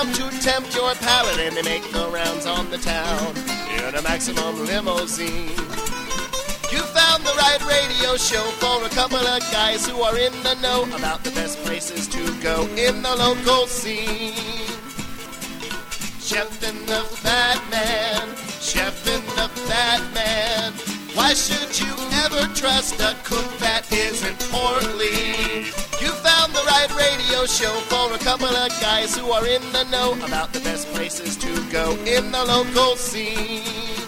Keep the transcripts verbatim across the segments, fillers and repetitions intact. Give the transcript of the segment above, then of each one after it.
bound to tempt your palate, and they make the rounds on the town in a Maximum limousine. You found the right radio show for a couple of guys who are in the know about the best places to go in the local scene. Chef and the Fat Man, Chef and the Fat Man. Why should you ever trust a cook that isn't portly? You found the right radio show for a couple of guys who are in the know about the best places to go in the local scene.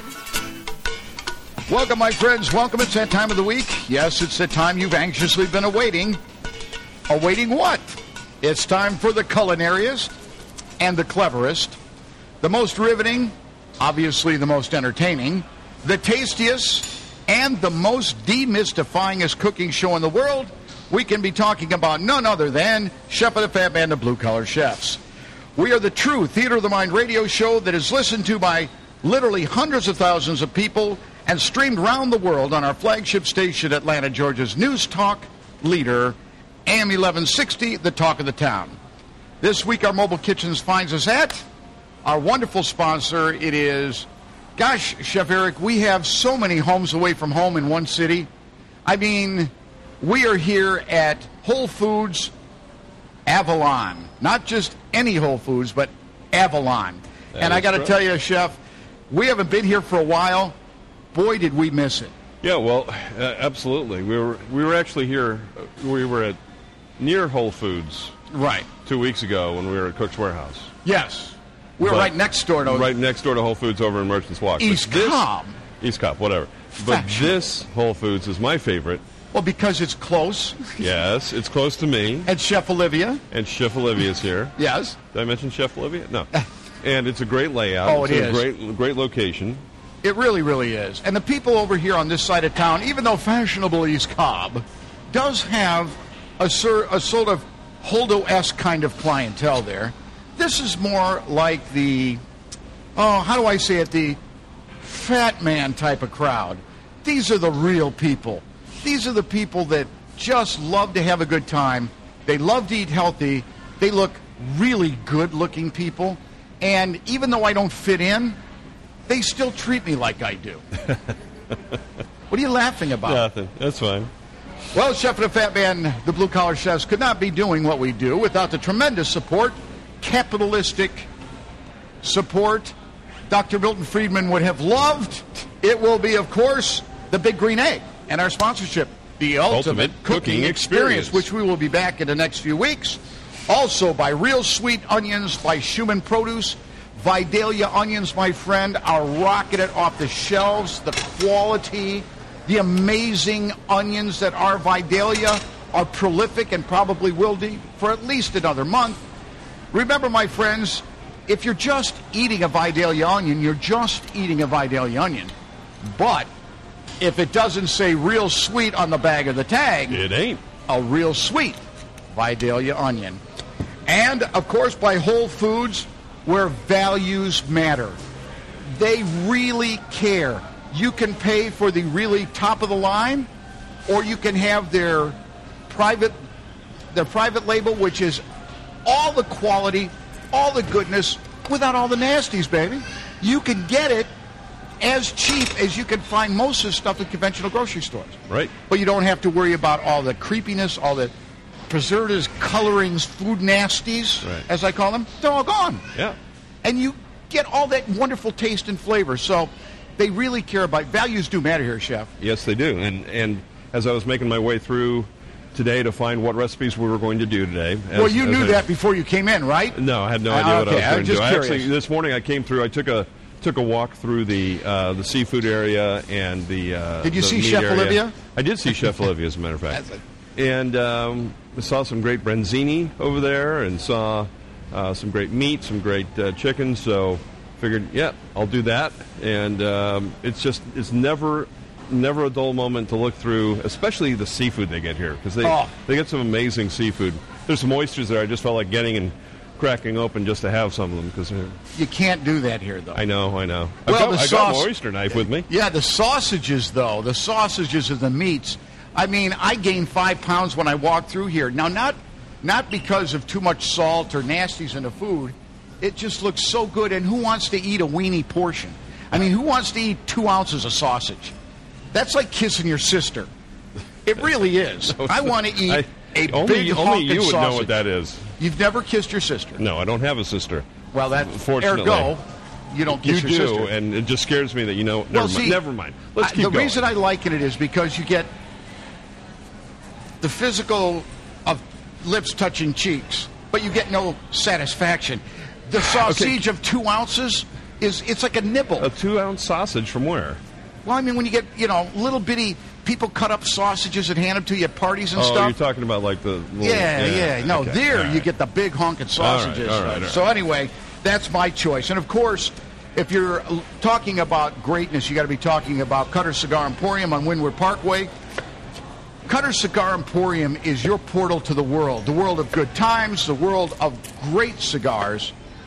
Welcome, my friends. Welcome. It's that time of the week. Yes, it's the time you've anxiously been awaiting. Awaiting what? It's time for the culinariest and the cleverest, the most riveting, obviously the most entertaining, the tastiest, and the most demystifyingest cooking show in the world. We can be talking about none other than Chef of the Fat Man, the Blue Collar Chefs. We are the true Theater of the Mind radio show that is listened to by literally hundreds of thousands of people and streamed around the world on our flagship station, Atlanta, Georgia's news talk leader, A M eleven sixty, the talk of the town. This week, our Mobile Kitchens finds us at our wonderful sponsor. It is, gosh, Chef Eric, we have so many homes away from home in one city. I mean, we are here at Whole Foods Avalon. Not just any Whole Foods, but Avalon. That and I got to correct. tell you, Chef, we haven't been here for a while. Boy, did we miss it. Yeah, well, uh, absolutely. We were we were actually here. uh, We were at near Whole Foods Right. two weeks ago when we were at Cook's Warehouse. Yes. We're But- right next door to Right next door to Whole Foods over in Merchants Walk. But East this- Cobb. East Cobb, whatever. But Faction. this Whole Foods is my favorite. Well, because it's close. Yes, it's close to me, And Chef Olivia. and Chef Olivia's here. Yes. Did I mention Chef Olivia? No. And it's a great layout. Oh, it's it a is. great, great location. It really, really is. And the people over here on this side of town, even though fashionable East Cobb does have a, sur- a sort of Holdo-esque kind of clientele there, this is more like the, oh, how do I say it, the fat man type of crowd. These are the real people. These are the people that just love to have a good time. They love to eat healthy. They look really good-looking people. And even though I don't fit in, they still treat me like I do. What are you laughing about? Nothing. That's fine. Well, Chef of the Fat Man, the Blue Collar Chefs, could not be doing what we do without the tremendous support, capitalistic support, Doctor Milton Friedman would have loved. It will be, of course, the Big Green Egg and our sponsorship, the Ultimate, Ultimate Cooking, Cooking Experience, Experience. which we will be back in the next few weeks. Also by Real Sweet Onions, by Schumann Produce, Vidalia onions, my friend, are rocketing off the shelves. The quality, the amazing onions that are Vidalia are prolific and probably will be for at least another month. Remember, my friends, if you're just eating a Vidalia onion, you're just eating a Vidalia onion. But if it doesn't say real sweet on the bag of the tag, It ain't. a real sweet Vidalia onion. And, of course, by Whole Foods, where values matter. They really care. You can pay for the really top of the line, or you can have their private their private label, which is all the quality, all the goodness, without all the nasties, baby. You can get it as cheap as you can find most of the stuff at conventional grocery stores. Right. But you don't have to worry about all the creepiness, all the preservatives, colorings, food nasties, Right. as I call them. They're all gone. Yeah. And you get all that wonderful taste and flavor. So they really care about values. Do matter here, Chef. Yes, they do. And and as I was making my way through today to find what recipes we were going to do today. As, well, you as knew I- that before you came in, right? No, I had no Uh, idea what okay, I I was was going to do. just I curious. actually this morning I came through. I took a took a walk through the uh, the seafood area and the. Uh, Did you the see meat Chef area. Olivia? I did see Chef Olivia, as a matter of fact. That's And um, I saw some great branzini over there, and saw uh, some great meat, some great uh, chicken. So figured, yeah, I'll do that. And um, it's just it's never. Never a dull moment to look through, especially the seafood they get here, because they Oh. they get some amazing seafood. There's some oysters there I just felt like getting and cracking open just to have some of them, because You can't do that here, though. I know, I know. Well, I've got, the I got sauce- my oyster knife with me. Yeah, the sausages, though, the sausages and the meats. I mean, I gained five pounds when I walked through here. Now, not not because of too much salt or nasties in the food. It just looks so good. And who wants to eat a weenie portion? I mean, who wants to eat two ounces of sausage? That's like kissing your sister. It really is. I want to eat I, a only, big only honking you would sausage. know what that is. You've never kissed your sister? No, I don't have a sister. Well, that Fortunately. ergo, you don't kiss You your do, sister. and it just scares me that you know. Never Well, mind. see, Never mind. Let's I- keep the going. reason I liken it is because you get the physical of lips touching cheeks, but you get no satisfaction. The sausage of two ounces is it's like a nibble. a two-ounce sausage from where? Well, I mean, when you get, you know, little bitty people cut up sausages and hand them to you at parties and Oh, stuff. you're talking about like the little, Yeah, yeah. No, okay. there All you right. get the big honking All right, sausages. all right, all right. So anyway, that's my choice. And of course, if you're l- talking about greatness, you got to be talking about Cutter Cigar Emporium on Windward Parkway. Cutter Cigar Emporium is your portal to the world, the world of good times, the world of great cigars,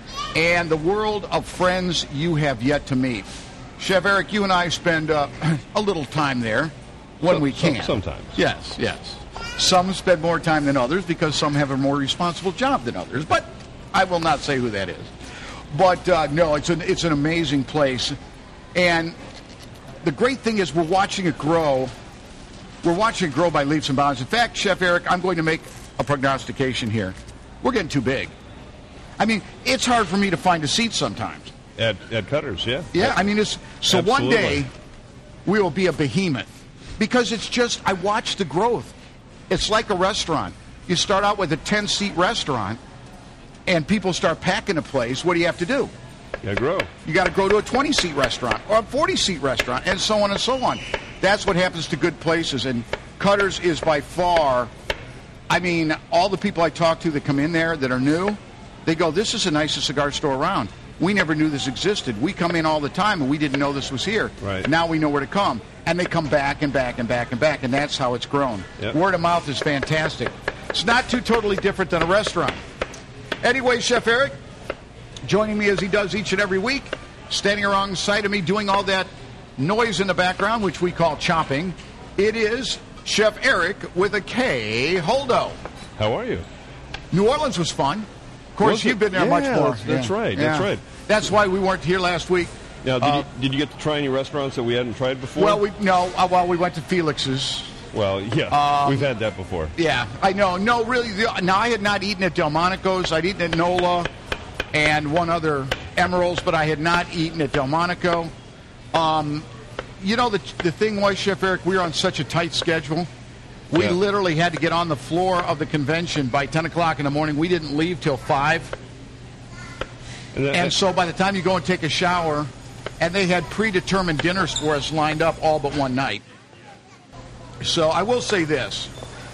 and the world of friends you have yet to meet. Chef Eric, you and I spend uh, a little time there when Some- we some- can. sometimes. Yes, yes. Some spend more time than others because some have a more responsible job than others, but I will not say who that is. But uh, no, it's an it's an amazing place, and the great thing is we're watching it grow. We're watching it grow by leaps and bounds. In fact, Chef Eric, I'm going to make a prognostication here. We're getting too big. I mean, it's hard for me to find a seat sometimes. At, at Cutters, yeah. Yeah, I mean, it's so one Absolutely. day we will be a behemoth because it's just I watch the growth. It's like a restaurant. You start out with a ten-seat restaurant, and people start packing a place. What do you have to do? Yeah, grow. You got to go to a twenty-seat restaurant or a forty-seat restaurant, and so on and so on. That's what happens to good places, and Cutters is by far, I mean, all the people I talk to that come in there that are new, they go, this is the nicest cigar store around. We never knew this existed. We come in all the time, and we didn't know this was here. Right. Now we know where to come. And they come back and back and back and back, and that's how it's grown. Yep. Word of mouth is fantastic. It's not too totally different than a restaurant. Anyway, Chef Eric, joining me as he does each and every week, standing alongside of me doing all that noise in the background, which we call chopping, it is Chef Eric with a K, Holdo. How are you? New Orleans was fun. Of course, Was it? you've been there Yeah, much more. that's- that's right, that's right. That's why we weren't here last week. Now, did, Uh, you, did you get to try any restaurants that we hadn't tried before? Well, we no. Uh, well, we went to Felix's. Well, yeah, Um, we've had that before. Yeah, I know. No, really. The, now, I had not eaten at Delmonico's. I'd eaten at Nola and one other Emerald's, but I had not eaten at Delmonico. Um, you know, the, the thing was, Chef Eric, we were on such a tight schedule. We Yeah. literally had to get on the floor of the convention by ten o'clock in the morning. We didn't leave till five. And, that, And so by the time you go and take a shower, and they had predetermined dinners for us lined up all but one night. So I will say this.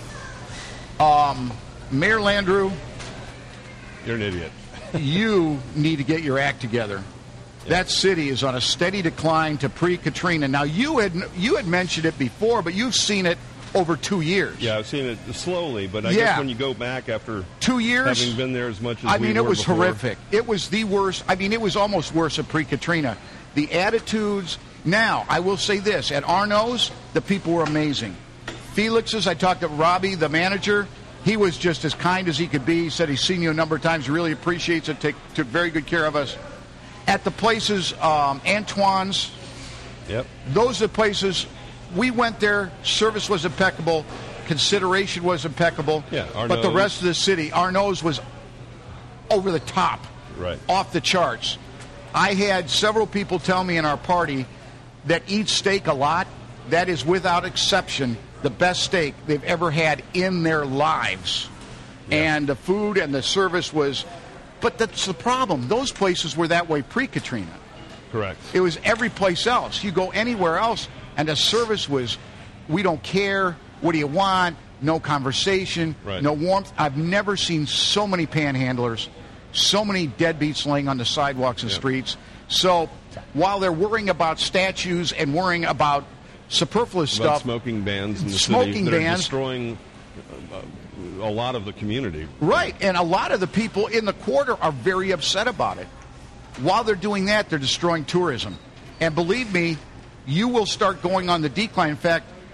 Um, Mayor Landrieu, you're an idiot. you need to get your act together. That city is on a steady decline to pre-Katrina. Now, you had you had mentioned it before, but you've seen it over two years. Yeah, I've seen it slowly, but I Yeah. guess when you go back after Two years? having been there as much as I we mean, it were was before, horrific. It was the worst. I mean, it was almost worse than pre-Katrina. The attitudes. Now, I will say this. At Arno's, the people were amazing. Felix's, I talked to Robbie, the manager. He was just as kind as he could be. He said he's seen you a number of times. He really appreciates it. Take, took very good care of us. At the places, um, Antoine's, Yep. those are places, we went there. Service was impeccable. Consideration was impeccable. Yeah, but the Arnaud's. rest of the city, Arno's was over the top, Right. off the charts. I had several people tell me in our party that eat steak a lot. That is, without exception, the best steak they've ever had in their lives. Yeah. And the food and the service was... But that's the problem. Those places were that way pre-Katrina. Correct. It was every place else. You go anywhere else, and the service was, we don't care. What do you want? No conversation. Right. No warmth. I've never seen so many panhandlers, so many deadbeats laying on the sidewalks and Yep. streets. So while they're worrying about statues and worrying about superfluous About stuff, smoking bans in the Smoking city that bans. are destroying uh, a lot of the community. right, and a lot of the people in the quarter are very upset about it. While they're doing that, they're destroying tourism. And believe me, you will start going on the decline. In fact,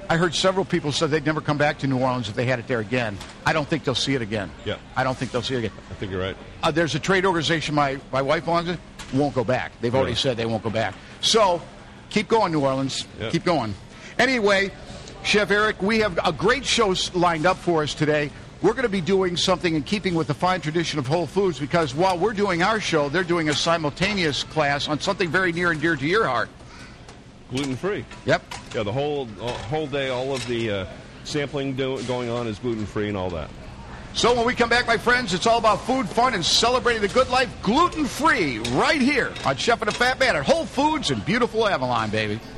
I heard several people said they'd never come back to New Orleans if they had it there again. I don't think they'll see it again. Yeah. I don't think they'll see it again. I think you're right. Uh, there's a trade organization my, my wife belongs to, won't go back. They've already Really? said they won't go back. So, keep going, New Orleans. Yeah. Keep going. Anyway, Chef Eric, we have a great show lined up for us today. We're going to be doing something in keeping with the fine tradition of Whole Foods because while we're doing our show, they're doing a simultaneous class on something very near and dear to your heart. Gluten-free. Yep. Yeah, the whole uh, whole day, all of the uh, sampling do- going on is gluten-free and all that. So when we come back, my friends, it's all about food, fun, and celebrating the good life gluten-free right here on Chef and the Fat Man at Whole Foods in beautiful Avalon, baby.